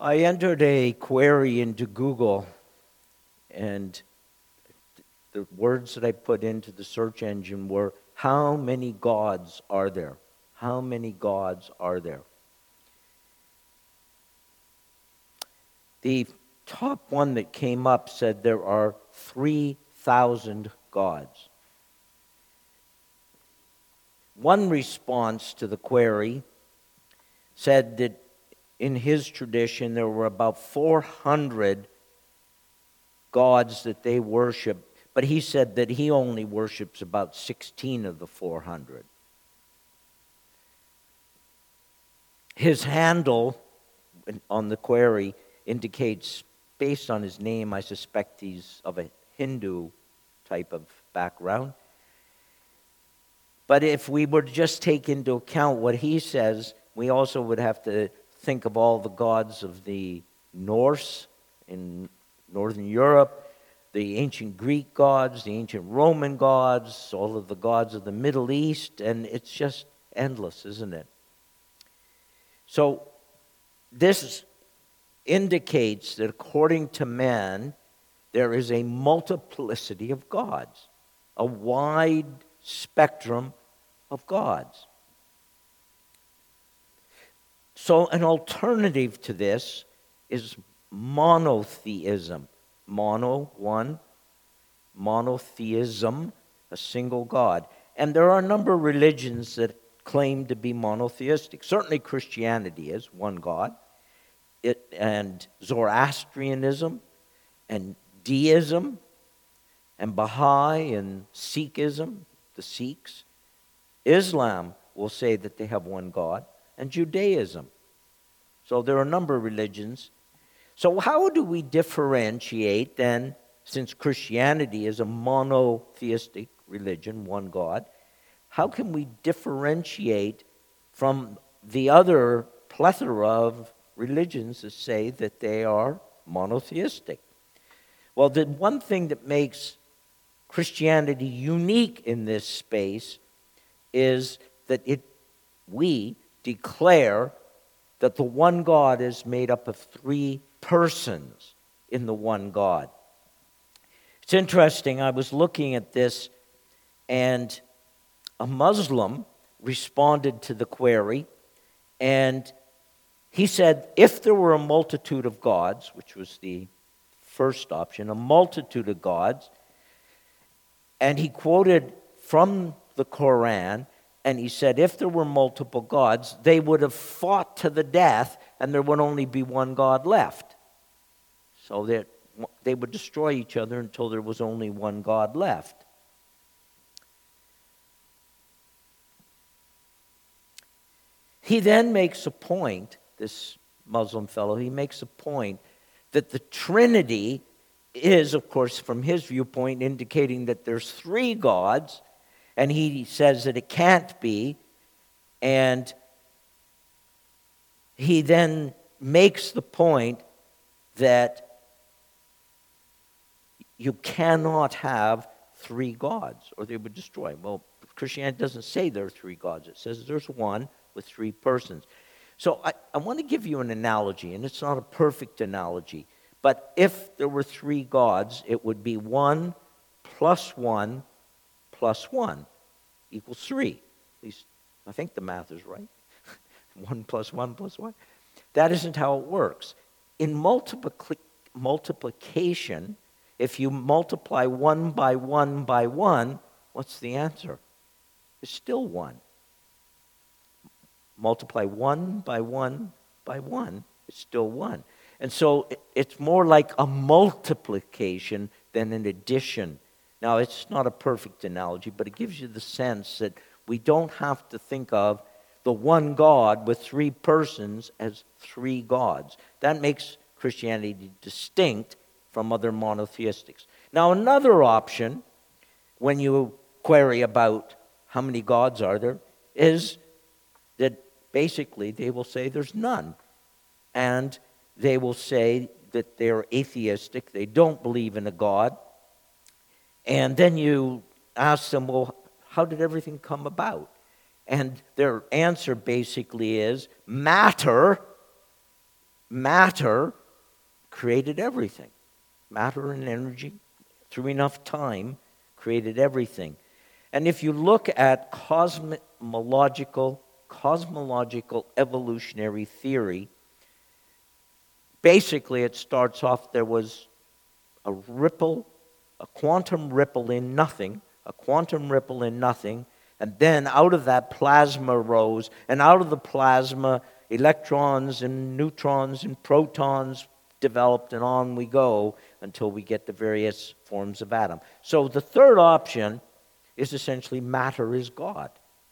I entered a query into Google, and the words that I put into the search engine were, how many gods are there? How many gods are there? The top one that came up said there are 3,000 gods. One response to the query said that in his tradition there were about 400 gods that they worship, but he said that he only worships about 16 of the 400. His handle on the query indicates, based on his name, I suspect he's of a Hindu type of background. But if we were to just take into account what he says, we also would have to think of all the gods of the Norse in Northern Europe, the ancient Greek gods, the ancient Roman gods, all of the gods of the Middle East, and it's just endless, isn't it? So this indicates that according to man, there is a multiplicity of gods, a wide spectrum of gods. So an alternative to this is monotheism. Mono, one. Monotheism, a single God. And there are a number of religions that claim to be monotheistic. Certainly Christianity is one God. And Zoroastrianism and Deism and Baha'i and Sikhism, the Sikhs. Islam will say that they have one God, and Judaism. So there are a number of religions. So how do we differentiate then, since Christianity is a monotheistic religion, one God, how can we differentiate from the other plethora of religions that say that they are monotheistic? Well, the one thing that makes Christianity unique in this space is that we declare that the one God is made up of three persons in the one God. It's interesting, I was looking at this, and a Muslim responded to the query, and he said, if there were a multitude of gods, which was the first option, a multitude of gods, and he quoted from the Quran, and he said, if there were multiple gods, they would have fought to the death, and there would only be one God left. So that they would destroy each other until there was only one God left. He then makes a point, this Muslim fellow, he makes a point that the Trinity is, of course, from his viewpoint, indicating that there's three gods, and he says that it can't be, and he then makes the point that you cannot have three gods, or they would destroy him. Well, Christianity doesn't say there are three gods. It says there's one with three persons. So I want to give you an analogy, and it's not a perfect analogy, but if there were three gods, it would be 1 plus 1 plus 1 equals 3. At least I think the math is right. 1 plus 1 plus 1. That isn't how it works. In multiplication, if you multiply 1 by 1 by 1, what's the answer? It's still 1. Multiply 1 by 1 by 1, it's still 1. And so it's more like a multiplication than an addition. Now, it's not a perfect analogy, but it gives you the sense that we don't have to think of the one God with three persons as three gods. That makes Christianity distinct from other monotheistics. Now, another option, when you query about how many gods are there, is that basically they will say there's none. And they will say that they're atheistic, they don't believe in a God. And then you ask them, well, how did everything come about? And their answer basically is, matter matter created everything. Matter and energy, through enough time, created everything. And if you look at cosmological evolutionary theory, basically it starts off, there was a ripple, a quantum ripple in nothing, and then out of that plasma rose, and out of the plasma electrons and neutrons and protons developed, and on we go until we get the various forms of atom. So the third option is essentially matter is God.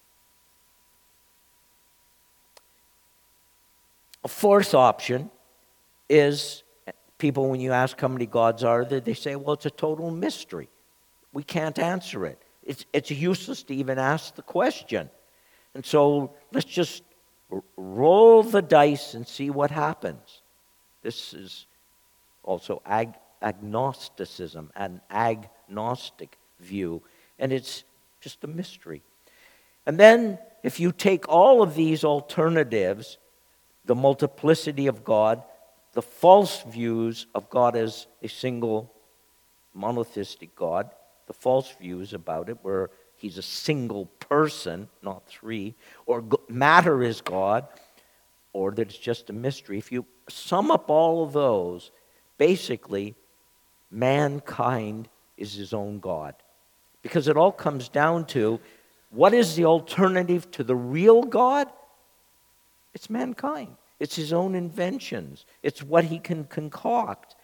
A fourth option is, people, when you ask how many gods are there, they say, well, it's a total mystery. We can't answer it. It's useless to even ask the question. And so let's just roll the dice and see what happens. This is also agnosticism, an agnostic view, and it's just a mystery. And then if you take all of these alternatives, the multiplicity of God, the false views of God as a single monotheistic God, the false views about it where he's a single person, not three, or matter is God, or that it's just a mystery. If you sum up all of those, basically, mankind is his own God. Because it all comes down to, what is the alternative to the real God? It's mankind. It's his own inventions. It's what he can concoct.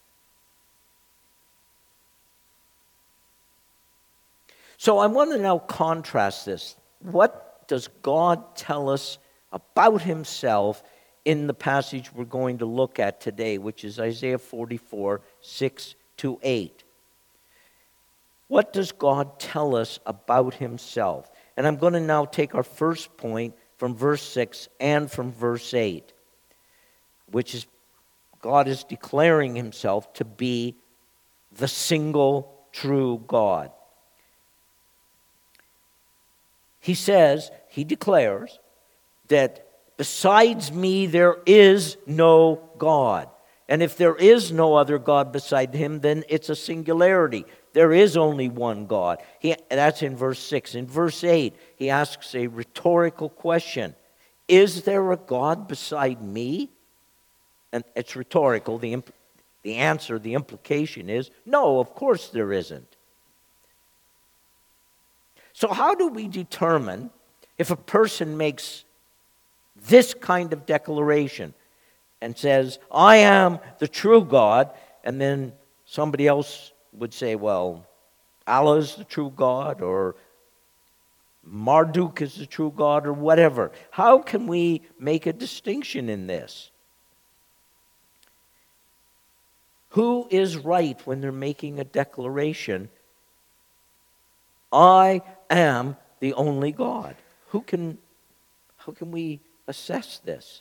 So I want to now contrast this. What does God tell us about himself in the passage we're going to look at today, which is Isaiah 44, 6-8? What does God tell us about himself? And I'm going to now take our first point from verse 6 and from verse 8, which is God is declaring himself to be the single true God. He declares that besides me there is no God. And if there is no other God beside him, then it's a singularity. There is only one God. That's in verse 6. In verse 8, he asks a rhetorical question. Is there a God beside me? And it's rhetorical. The answer, the implication is, no, of course there isn't. So how do we determine if a person makes this kind of declaration and says, I am the true God, and then somebody else would say, well, Allah is the true God, or Marduk is the true God, or whatever. How can we make a distinction in this? Who is right when they're making a declaration? I am the only God. How can we assess this?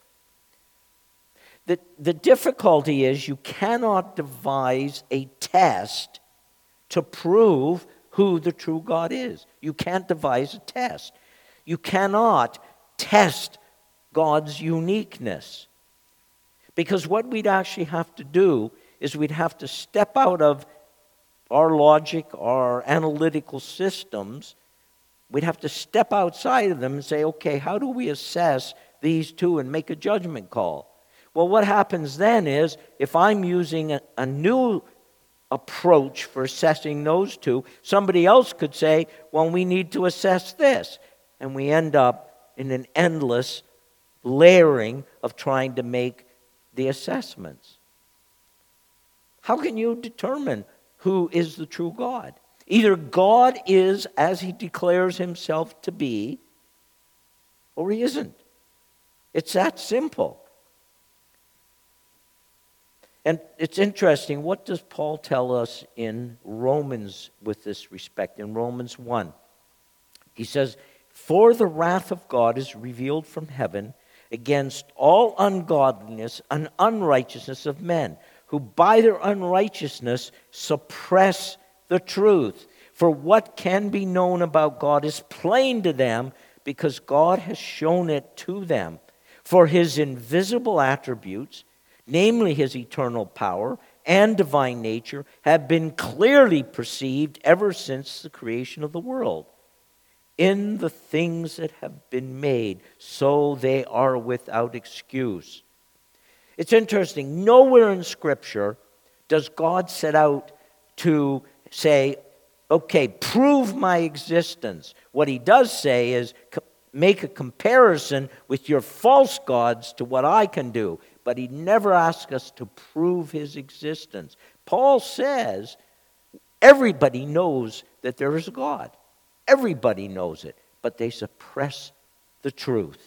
The difficulty is you cannot devise a test to prove who the true God is. You can't devise a test. You cannot test God's uniqueness. Because what we'd actually have to do is we'd have to step out of our logic, our analytical systems. We'd have to step outside of them and say, okay, how do we assess these two and make a judgment call? Well, what happens then is, if I'm using a new approach for assessing those two, somebody else could say, well, we need to assess this. And we end up in an endless layering of trying to make the assessments. How can you determine who is the true God? Either God is as he declares himself to be, or he isn't. It's that simple. And it's interesting, what does Paul tell us in Romans with this respect? In Romans 1, he says, for the wrath of God is revealed from heaven against all ungodliness and unrighteousness of men, who by their unrighteousness suppress the truth. For what can be known about God is plain to them, because God has shown it to them. For his invisible attributes, namely his eternal power and divine nature, have been clearly perceived ever since the creation of the world. In the things that have been made, so they are without excuse. It's interesting, nowhere in Scripture does God set out to say, okay, prove my existence. What he does say is make a comparison with your false gods to what I can do. But he never asks us to prove his existence. Paul says everybody knows that there is a God. Everybody knows it, but they suppress the truth.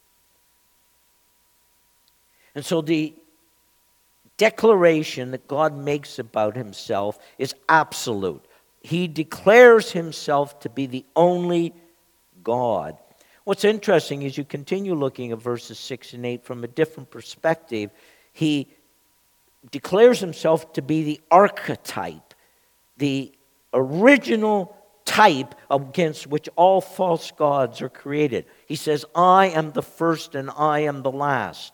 And so the declaration that God makes about himself is absolute. He declares himself to be the only God. What's interesting is you continue looking at verses 6 and 8 from a different perspective. He declares himself to be the archetype, the original type against which all false gods are created. He says, I am the first and I am the last.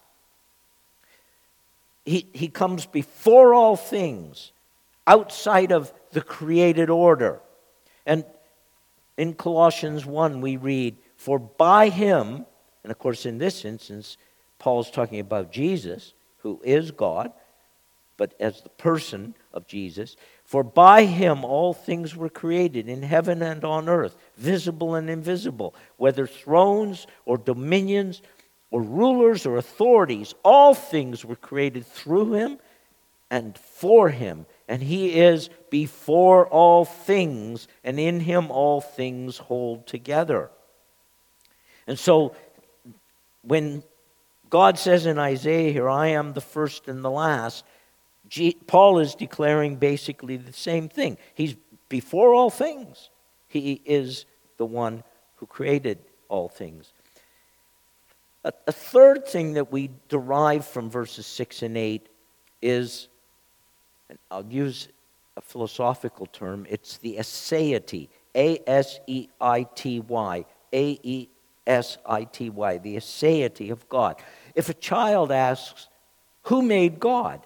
He comes before all things, outside of the created order. And in Colossians 1 we read, for by him, and of course in this instance, Paul's talking about Jesus, who is God, but as the person of Jesus, for by him all things were created in heaven and on earth, visible and invisible, whether thrones or dominions or rulers or authorities, all things were created through him and for him. And he is before all things, and in him all things hold together. And so when God says in Isaiah here, I am the first and the last, Paul is declaring basically the same thing. He's before all things. He is the one who created all things. A third thing that we derive from verses 6 and 8 is, and I'll use a philosophical term, it's the aseity, A-S-E-I-T-Y, A-E-S-I-T-Y, the aseity of God. If a child asks, who made God?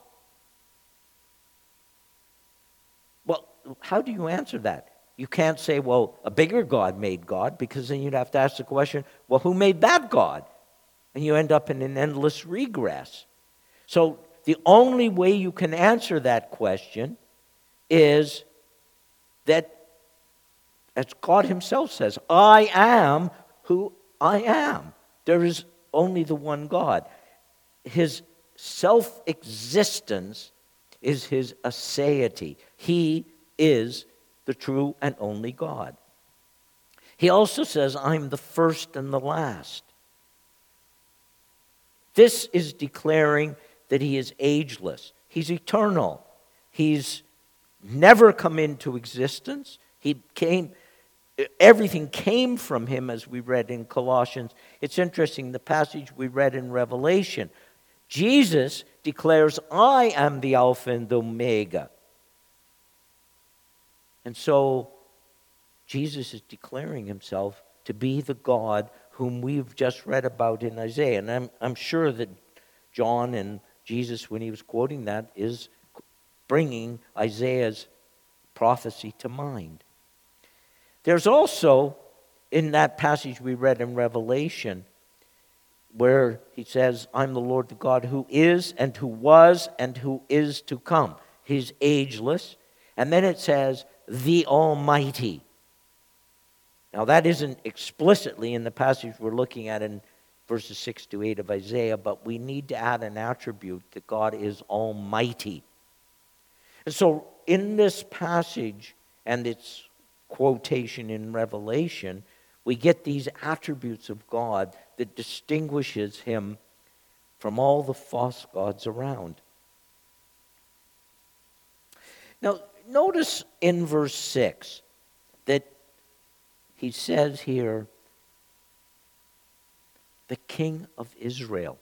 Well, how do you answer that? You can't say, well, a bigger God made God, because then you'd have to ask the question, well, who made that God? And you end up in an endless regress. So the only way you can answer that question is that, as God himself says, I am who I am. There is only the one God. His self-existence is his aseity. He is the true and only God. He also says, I'm the first and the last. This is declaring that he is ageless. He's eternal. He's never come into existence. Everything came from him, as we read in Colossians. It's interesting, the passage we read in Revelation, Jesus declares, I am the Alpha and the Omega. And so Jesus is declaring himself to be the God whom we've just read about in Isaiah. And I'm sure that John and Jesus, when he was quoting that, is bringing Isaiah's prophecy to mind. There's also, in that passage we read in Revelation, where he says, I'm the Lord the God who is and who was and who is to come. He's ageless. And then it says, the Almighty. Now, that isn't explicitly in the passage we're looking at in verses 6 to 8 of Isaiah, but we need to add an attribute that God is almighty. And so, in this passage and its quotation in Revelation, we get these attributes of God that distinguishes him from all the false gods around. Now, notice in verse 6 that he says here, the King of Israel.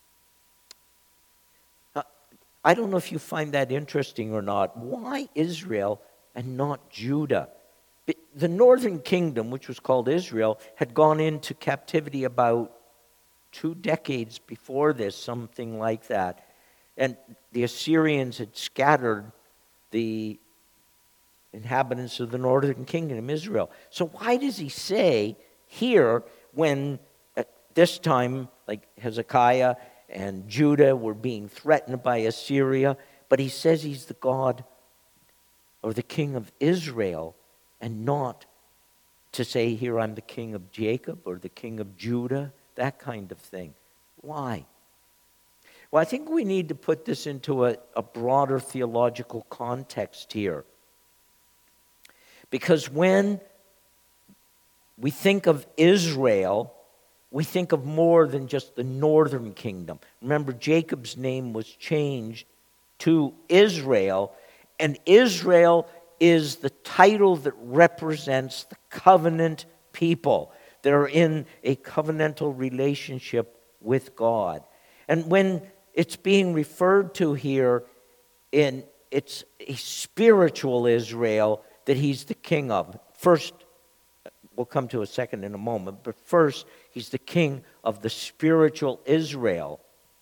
Now, I don't know if you find that interesting or not. Why Israel and not Judah? The northern kingdom, which was called Israel, had gone into captivity about 2 decades before this, something like that. And the Assyrians had scattered the inhabitants of the northern kingdom, Israel. So why does he say here, when at this time, like Hezekiah and Judah were being threatened by Assyria, but he says he's the God or the king of Israel, and not to say here I'm the king of Jacob or the king of Judah, that kind of thing. Why? Well, I think we need to put this into a broader theological context here. Because when we think of Israel, we think of more than just the northern kingdom. Remember, Jacob's name was changed to Israel, and Israel is the title that represents the covenant people. They're in a covenantal relationship with God. And when it's being referred to here, it's a spiritual Israel that he's the king of. First, we'll come to a second in a moment, but first, he's the king of the spiritual Israel.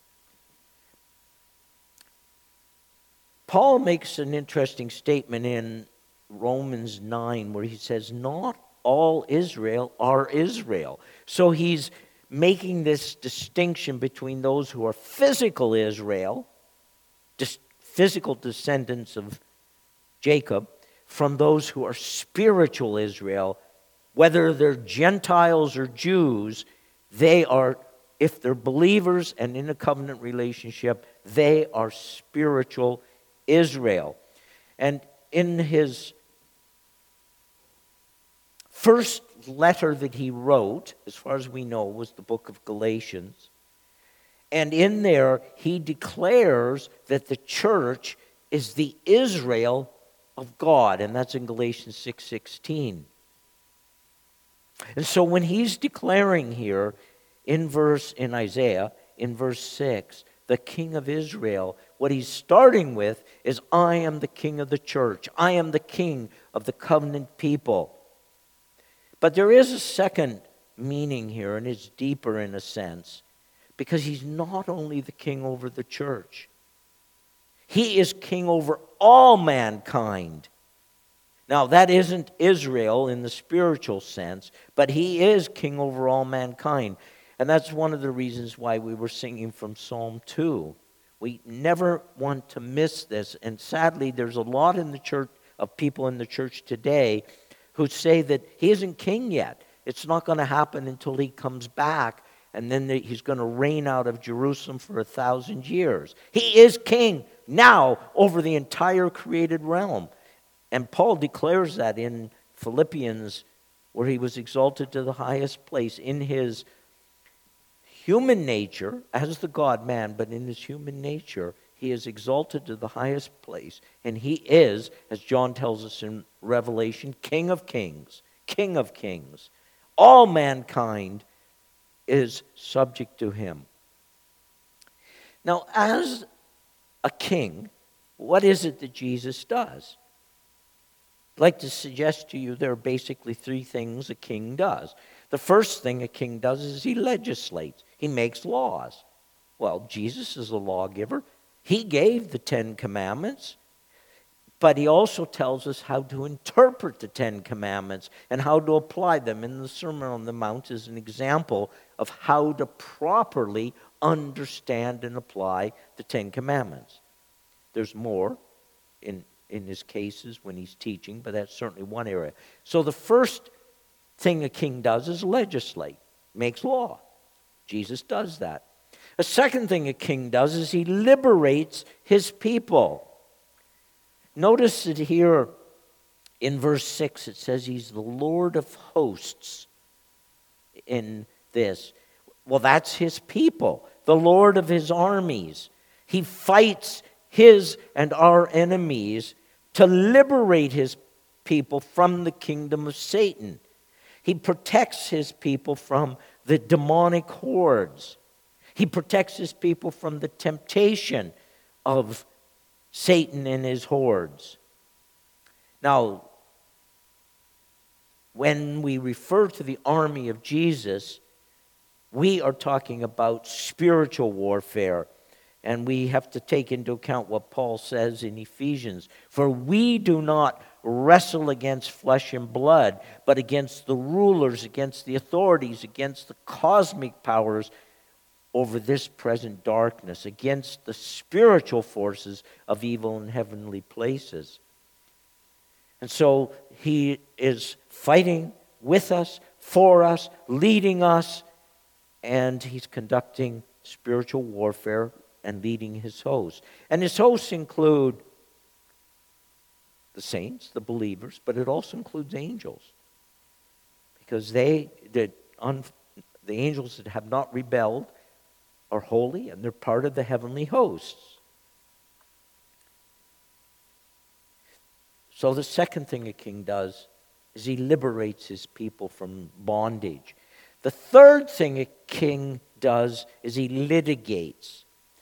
Paul makes an interesting statement in Romans 9 where he says, not all Israel are Israel. So he's making this distinction between those who are physical Israel, physical descendants of Jacob, from those who are spiritual Israel. Whether they're Gentiles or Jews, they are, if they're believers and in a covenant relationship, they are spiritual Israel. And in his first letter that he wrote, as far as we know, was the book of Galatians. And in there, he declares that the church is the Israel of God. And that's in Galatians 6:16. And so when he's declaring here in Isaiah, in verse 6, the king of Israel, what he's starting with is, I am the king of the church. I am the king of the covenant people. But there is a second meaning here, and it's deeper in a sense, because he's not only the king over the church. He is king over all mankind. Now, that isn't Israel in the spiritual sense, but he is king over all mankind. And that's one of the reasons why we were singing from Psalm 2. We never want to miss this. And sadly, there's a lot in the church, of people in the church today, who say that he isn't king yet. It's not going to happen until he comes back, and then he's going to reign out of Jerusalem for 1,000 years. He is king now over the entire created realm. And Paul declares that in Philippians, where he was exalted to the highest place in his human nature, as the God-man, but in his human nature, he is exalted to the highest place. And he is, as John tells us in Revelation, King of kings, King of kings. All mankind is subject to him. Now, as a king, what is it that Jesus does? I'd like to suggest to you there are basically three things a king does. The first thing a king does is he legislates. He makes laws. Well, Jesus is a lawgiver. He gave the 10 Commandments, but he also tells us how to interpret the 10 Commandments and how to apply them. And the Sermon on the Mount is an example of how to properly understand and apply the 10 Commandments. There's more in his cases when he's teaching, but that's certainly one area. So the first thing a king does is legislate, makes law. Jesus does that. A second thing a king does is he liberates his people. Notice that here in verse 6 it says he's the Lord of hosts in this. Well, that's his people, the Lord of his armies. He fights his and our enemies to liberate his people from the kingdom of Satan. He protects his people from the demonic hordes. He protects his people from the temptation of Satan and his hordes. Now, when we refer to the army of Jesus, we are talking about spiritual warfare. And we have to take into account what Paul says in Ephesians. For we do not wrestle against flesh and blood, but against the rulers, against the authorities, against the cosmic powers over this present darkness, against the spiritual forces of evil in heavenly places. And so he is fighting with us, for us, leading us, and he's conducting spiritual warfare and leading his hosts. And his hosts include the saints, the believers, but it also includes angels. Because the angels that have not rebelled are holy, and they're part of the heavenly hosts. So the second thing a king does is he liberates his people from bondage. The third thing a king does is he litigates.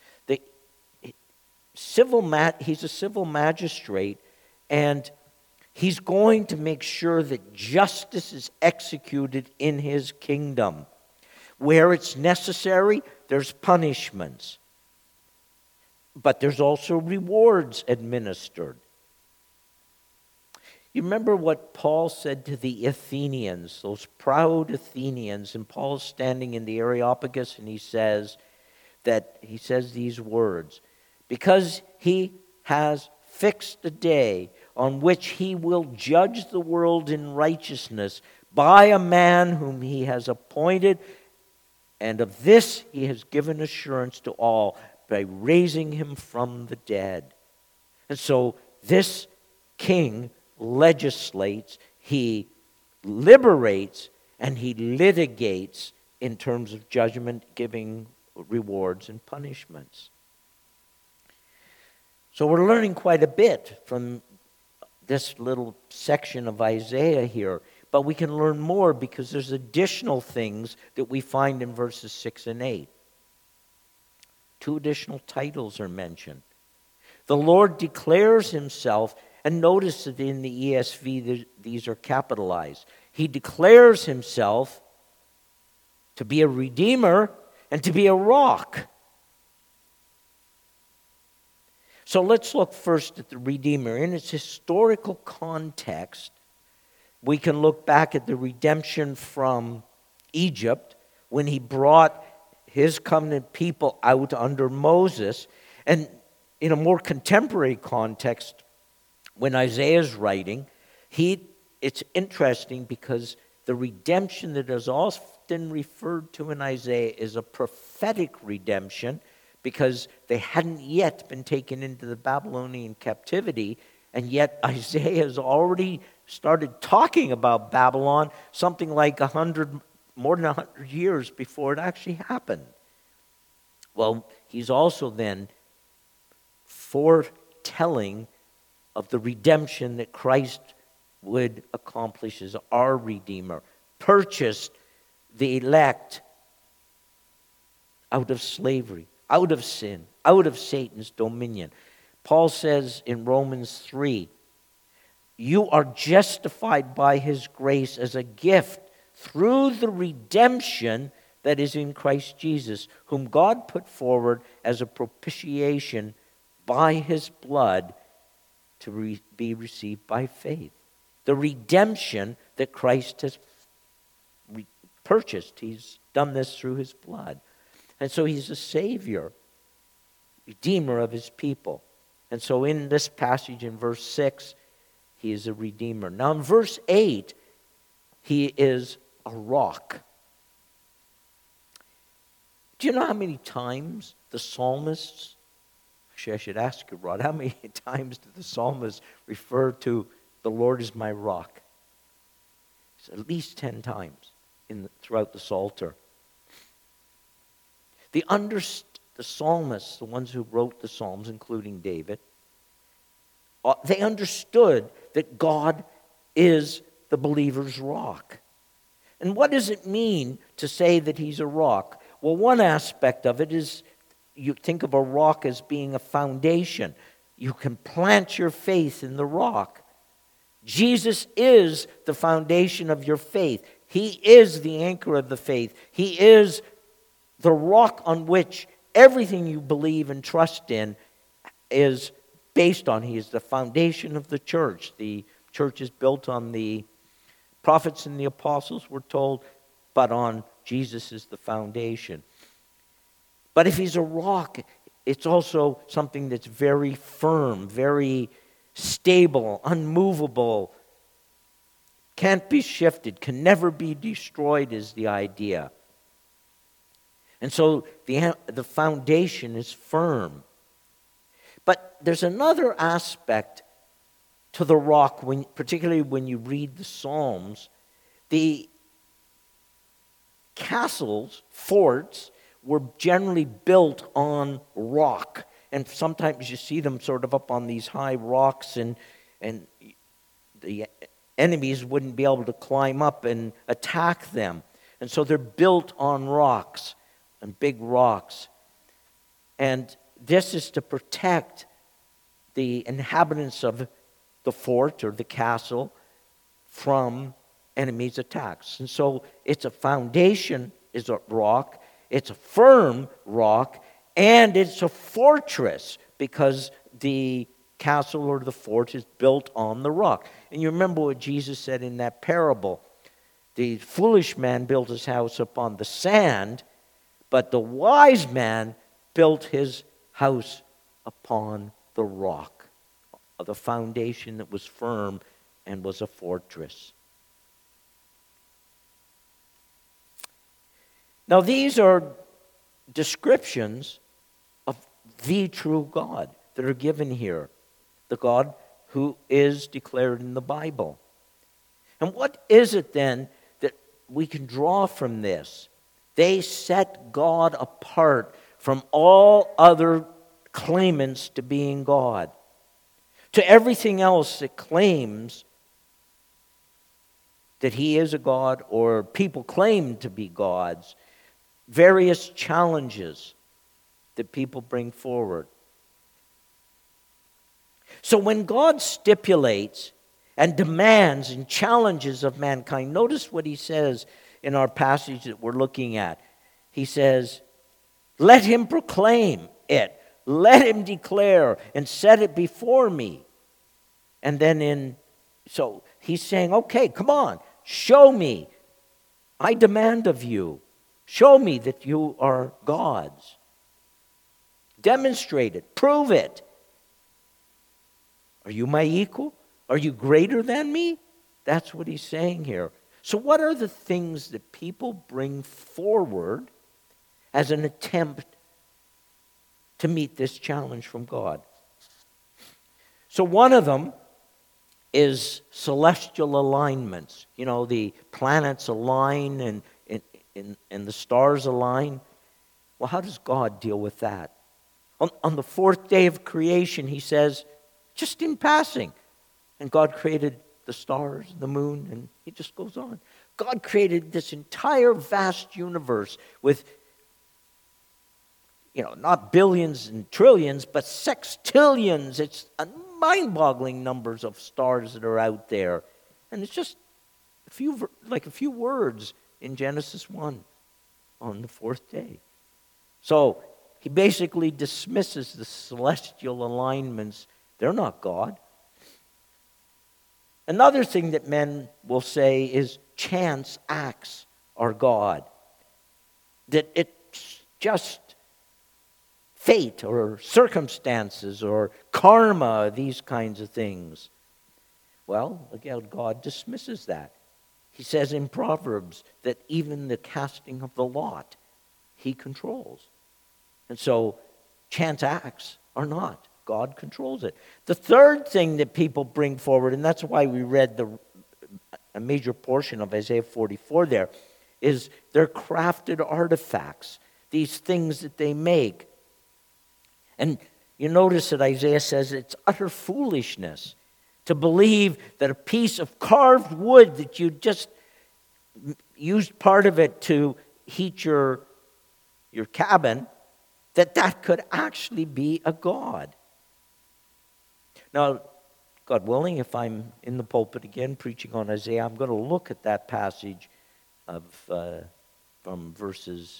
He's a civil magistrate, and he's going to make sure that justice is executed in his kingdom. Where it's necessary, there's punishments. But there's also rewards administered. You remember what Paul said to the Athenians, those proud Athenians, and Paul's standing in the Areopagus, and he says these words, because he has fixed a day on which he will judge the world in righteousness by a man whom he has appointed, and of this he has given assurance to all by raising him from the dead. And so this king legislates, he liberates, and he litigates in terms of judgment, giving rewards and punishments. So we're learning quite a bit from this little section of Isaiah here, but we can learn more because there's additional things that we find in verses 6 and 8. 2 additional titles are mentioned. The Lord declares himself, and notice that in the ESV these are capitalized. He declares himself to be a redeemer and to be a rock. So let's look first at the Redeemer. In its historical context, we can look back at the redemption from Egypt when he brought his covenant people out under Moses. And in a more contemporary context, when Isaiah's writing, it's interesting because the redemption that is often referred to in Isaiah is a prophetic redemption, because they hadn't yet been taken into the Babylonian captivity, and yet Isaiah has already started talking about Babylon something like more than 100 years before it actually happened. Well, he's also then foretelling of the redemption that Christ would accomplish as our Redeemer, purchased the elect out of slavery, out of sin, out of Satan's dominion. Paul says in Romans 3, you are justified by his grace as a gift through the redemption that is in Christ Jesus, whom God put forward as a propitiation by his blood to be received by faith. The redemption that Christ has purchased, he's done this through his blood. And so he's a Savior, Redeemer of his people. And so in this passage in verse 6, he is a Redeemer. Now in verse 8, he is a rock. Do you know how many times the psalmists, actually I should ask you, Rod, how many times did the psalmist refer to the Lord is my rock? It's at least 10 times throughout the Psalter. The psalmists, the ones who wrote the Psalms, including David, they understood that God is the believer's rock. And what does it mean to say that he's a rock? Well, one aspect of it is you think of a rock as being a foundation. You can plant your faith in the rock. Jesus is the foundation of your faith. He is the anchor of the faith. He is the rock on which everything you believe and trust in is based on. He is the foundation of the church. The church is built on the prophets and the apostles, we're told, but on Jesus as the foundation. But if he's a rock, it's also something that's very firm, very stable, unmovable, can't be shifted, can never be destroyed is the idea. And so the foundation is firm. But there's another aspect to the rock, particularly when you read the Psalms. The castles, forts, were generally built on rock. And sometimes you see them sort of up on these high rocks, and the enemies wouldn't be able to climb up and attack them. And so they're built on rocks, and big rocks. And this is to protect the inhabitants of the fort or the castle from enemies' attacks. And so it's a foundation, is a rock, it's a firm rock, and it's a fortress because the castle or the fort is built on the rock. And you remember what Jesus said in that parable. The foolish man built his house upon the sand, but the wise man built his house upon the rock, the foundation that was firm and was a fortress. Now, these are descriptions of the true God that are given here, the God who is declared in the Bible. And what is it then that we can draw from this? They set God apart from all other claimants to being God. To everything else that claims that he is a God or people claim to be gods, various challenges that people bring forward. So when God stipulates and demands and challenges of mankind, notice what he says in our passage that we're looking at. He says, let him proclaim it. Let him declare and set it before me. And then so he's saying, okay, come on, show me. I demand of you. Show me that you are gods. Demonstrate it. Prove it. Are you my equal? Are you greater than me? That's what he's saying here. So what are the things that people bring forward as an attempt to meet this challenge from God? So one of them is celestial alignments. You know, the planets align and the stars align. Well, how does God deal with that? On the fourth day of creation, he says, just in passing. And God created the stars, the moon, and he just goes on. God created this entire vast universe with, not billions and trillions, but sextillions. It's a mind-boggling numbers of stars that are out there. And it's just a few words in Genesis 1 on the fourth day. So he basically dismisses the celestial alignments. They're not God. Another thing that men will say is chance acts are God. That it's just fate or circumstances or karma, these kinds of things. Well, again, God dismisses that. He says in Proverbs that even the casting of the lot, he controls. And so chance acts are not. God controls it. The third thing that people bring forward, and that's why we read a major portion of Isaiah 44 there, is their crafted artifacts, these things that they make. And you notice that Isaiah says it's utter foolishness to believe that a piece of carved wood that you just used part of it to heat your cabin, that could actually be a god. Now, God willing, if I'm in the pulpit again preaching on Isaiah, I'm going to look at that passage from verses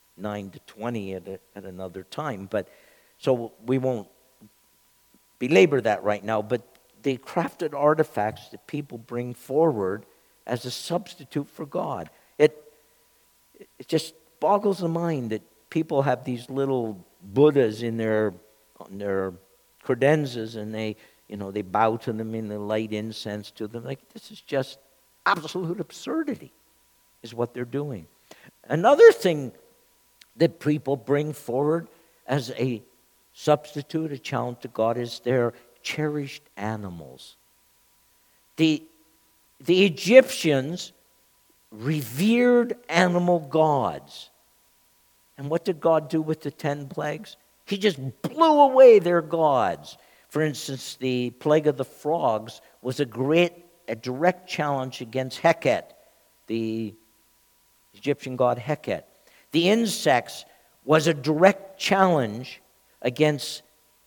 9 to 20 at another time. But so we won't belabor that right now. But they crafted artifacts that people bring forward as a substitute for God. It just boggles the mind that people have these little Buddhas on their credenzas, and they bow to them and they light incense to them. Like, this is just absolute absurdity, is what they're doing. Another thing that people bring forward as a substitute, a challenge to God, is their cherished animals. The Egyptians revered animal gods. And what did God do with the 10 plagues? He just blew away their gods. For instance, the plague of the frogs was a direct challenge against Heket, the Egyptian god Heket. The insects was a direct challenge against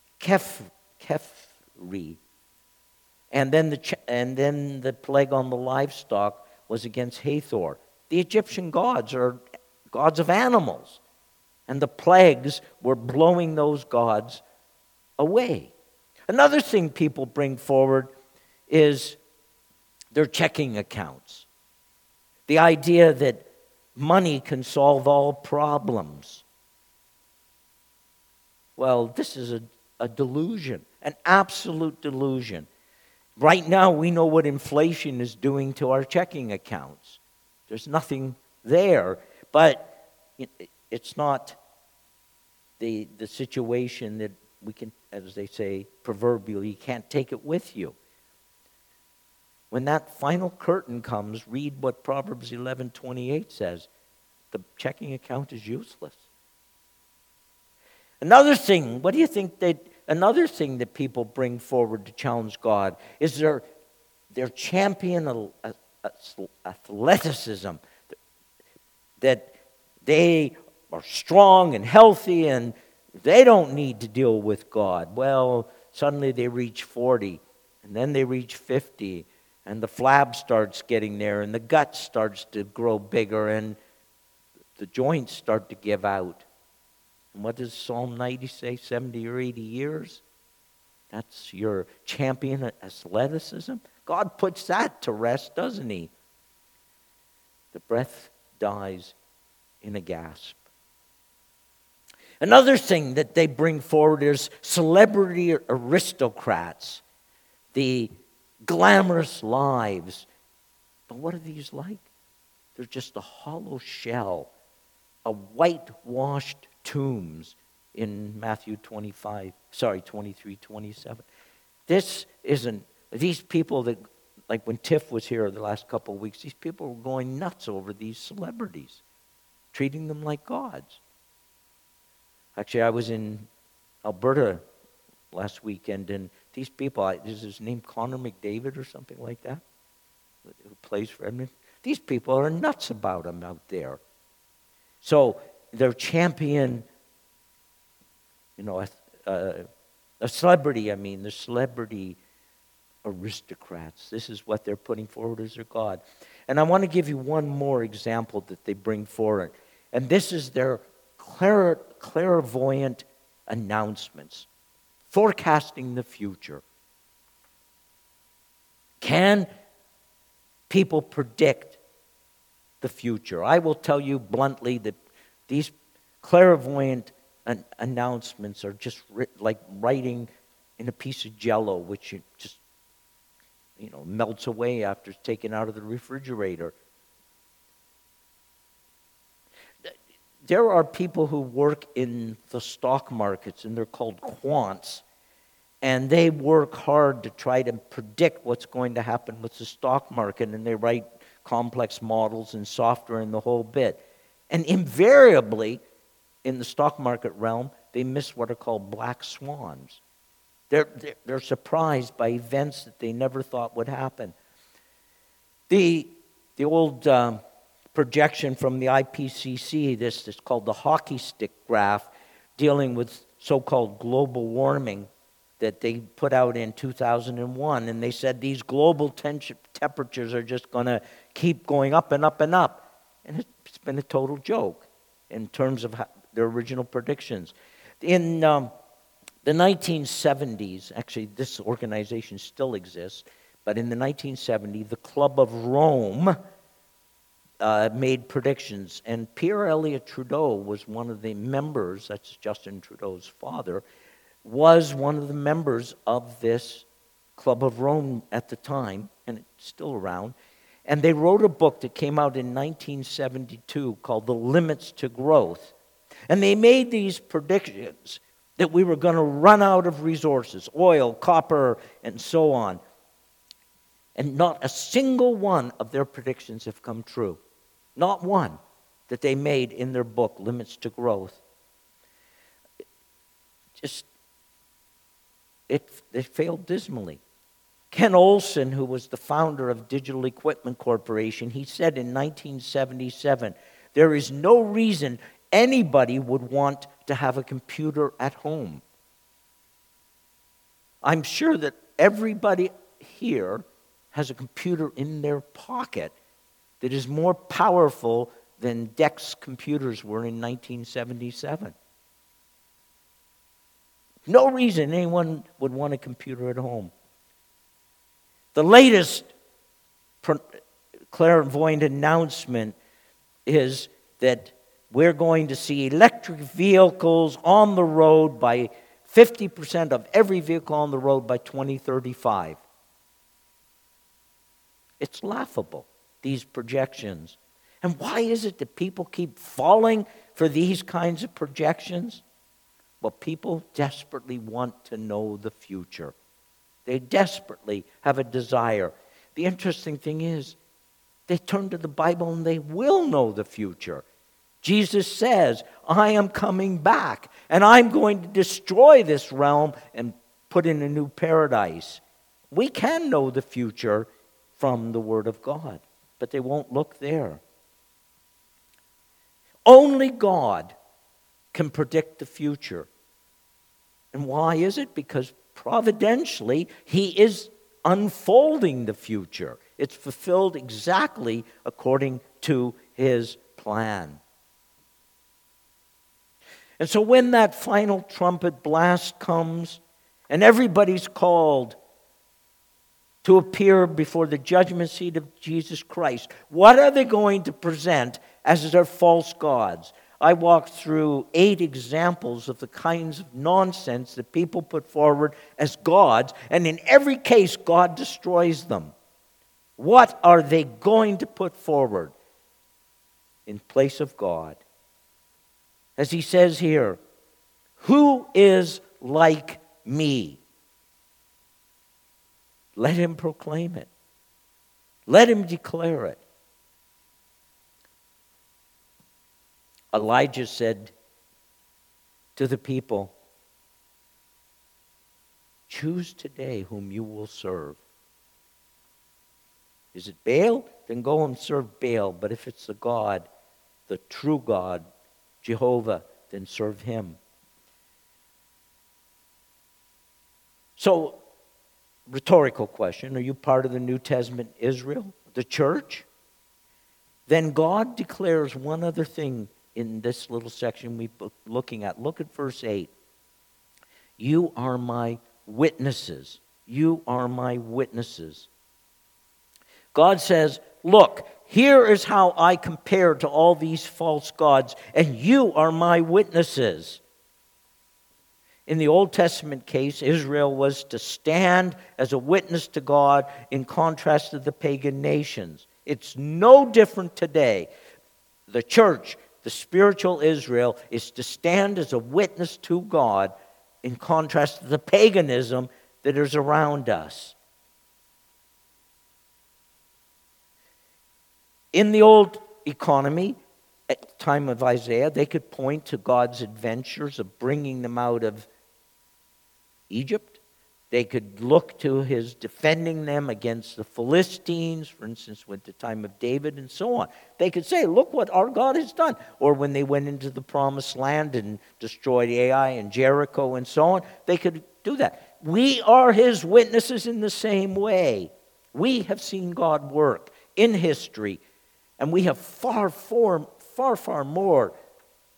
Khepri. And then the plague on the livestock was against Hathor. The Egyptian gods are gods of animals. And the plagues were blowing those gods away. Another thing people bring forward is their checking accounts. The idea that money can solve all problems. Well, this is a delusion, an absolute delusion. Right now, we know what inflation is doing to our checking accounts. There's nothing there, but it's not the situation that we can, as they say, proverbially, you can't take it with you. When that final curtain comes, read what Proverbs 11:28 says. The checking account is useless. Another thing that people bring forward to challenge God is their champion athleticism. That they are strong and healthy and they don't need to deal with God. Well, suddenly they reach 40 and then they reach 50 and the flab starts getting there and the gut starts to grow bigger and the joints start to give out. And what does Psalm 90 say? 70 or 80 years? That's your champion athleticism? God puts that to rest, doesn't he? The breath dies in a gasp. Another thing that they bring forward is celebrity aristocrats, the glamorous lives. But what are these like? They're just a hollow shell, a whitewashed tombs in Matthew 23:27. These people that, like when Tiff was here the last couple of weeks, these people were going nuts over these celebrities, treating them like gods. Actually, I was in Alberta last weekend, and these people, is his name Connor McDavid or something like that, who plays for Edmonton? These people are nuts about him out there. So their champion, a celebrity, the celebrity aristocrats. This is what they're putting forward as their God. And I want to give you one more example that they bring forward. And this is their clairvoyant announcements, forecasting the future. Can people predict the future? I will tell you bluntly that these clairvoyant announcements are just like writing in a piece of Jell-O, which it just melts away after it's taken out of the refrigerator. There are people who work in the stock markets, and they're called quants, and they work hard to try to predict what's going to happen with the stock market, and they write complex models and software and the whole bit. And invariably, in the stock market realm, they miss what are called black swans. They're surprised by events that they never thought would happen. The old projection from the IPCC, this is called the hockey stick graph, dealing with so-called global warming that they put out in 2001. And they said these global temperatures are just going to keep going up and up and up. And it's been a total joke. in terms of their original predictions. In the 1970s, actually this organization still exists, but in the 1970s, the Club of Rome made predictions, and Pierre Elliott Trudeau was one of the members, that's Justin Trudeau's father, was one of the members of this Club of Rome at the time, and it's still around. And they wrote a book that came out in 1972 called The Limits to Growth. And they made these predictions that we were going to run out of resources, oil, copper, and so on. And not a single one of their predictions have come true. Not one that they made in their book, Limits to Growth. They failed dismally. Ken Olsen, who was the founder of Digital Equipment Corporation, he said in 1977, there is no reason anybody would want to have a computer at home. I'm sure that everybody here has a computer in their pocket that is more powerful than DEC's computers were in 1977. No reason anyone would want a computer at home. The latest clairvoyant announcement is that we're going to see electric vehicles on the road by 50% of every vehicle on the road by 2035. It's laughable, these projections. And why is it that people keep falling for these kinds of projections? Well, people desperately want to know the future. They desperately have a desire. The interesting thing is, they turn to the Bible and they will know the future. Jesus says, I am coming back, and I'm going to destroy this realm and put in a new paradise. We can know the future from the Word of God, but they won't look there. Only God can predict the future. And why is it? Because providentially, He is unfolding the future. It's fulfilled exactly according to His plan. And so when that final trumpet blast comes, and everybody's called to appear before the judgment seat of Jesus Christ, what are they going to present as their false gods? I walked through 8 examples of the kinds of nonsense that people put forward as gods, and in every case, God destroys them. What are they going to put forward in place of God? As he says here, who is like me? Let him proclaim it. Let him declare it. Elijah said to the people, choose today whom you will serve. Is it Baal? Then go and serve Baal. But if it's the God, the true God, Jehovah, then serve him. So, rhetorical question, are you part of the New Testament Israel, the church? Then God declares one other thing in this little section we're looking at. Look at verse 8. You are my witnesses. You are my witnesses. God says, look, here is how I compare to all these false gods, and you are my witnesses. In the Old Testament case, Israel was to stand as a witness to God in contrast to the pagan nations. It's no different today. The church, the spiritual Israel, is to stand as a witness to God in contrast to the paganism that is around us. In the old economy, at the time of Isaiah, they could point to God's adventures of bringing them out of Egypt. They could look to his defending them against the Philistines, for instance, with the time of David and so on. They could say, look what our God has done. Or when they went into the promised land and destroyed Ai and Jericho and so on, they could do that. We are his witnesses in the same way. We have seen God work in history, and we have far more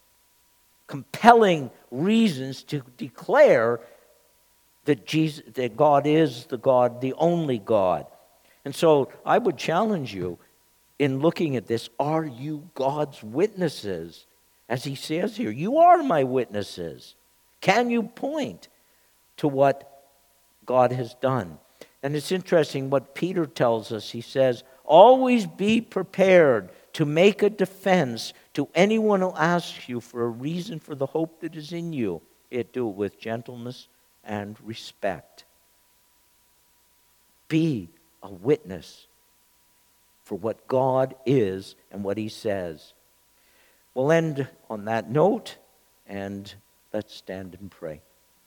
compelling reasons to declare that God is the God, the only God. And so I would challenge you in looking at this, are you God's witnesses? As he says here, you are my witnesses. Can you point to what God has done? And it's interesting what Peter tells us. He says, always be prepared to make a defense to anyone who asks you for a reason for the hope that is in you. Yet do it with gentleness and respect. Be a witness for what God is and what he says. We'll end on that note, and let's stand and pray.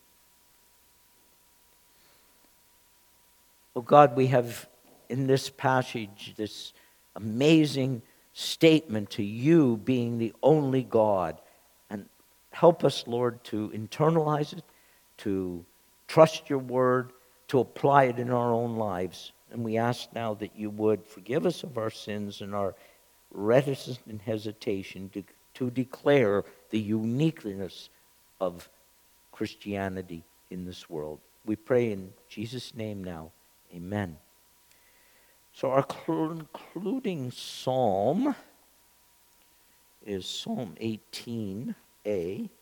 Oh God, we have in this passage this amazing statement to you being the only God. And help us, Lord, to internalize it, to trust your word, to apply it in our own lives. And we ask now that you would forgive us of our sins and our reticence and hesitation to declare the uniqueness of Christianity in this world. We pray in Jesus' name now. Amen. So our concluding psalm is Psalm 18a.